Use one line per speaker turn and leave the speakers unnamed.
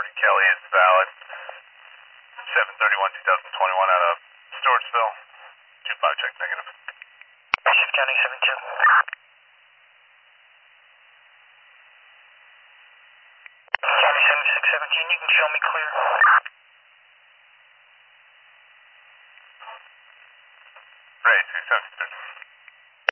Morgan Kelly is valid. 7/31/2021 out of Stewartsville. 25 check negative.
Shift County 72. County 7617, you can show me clear.
Ray, 2730.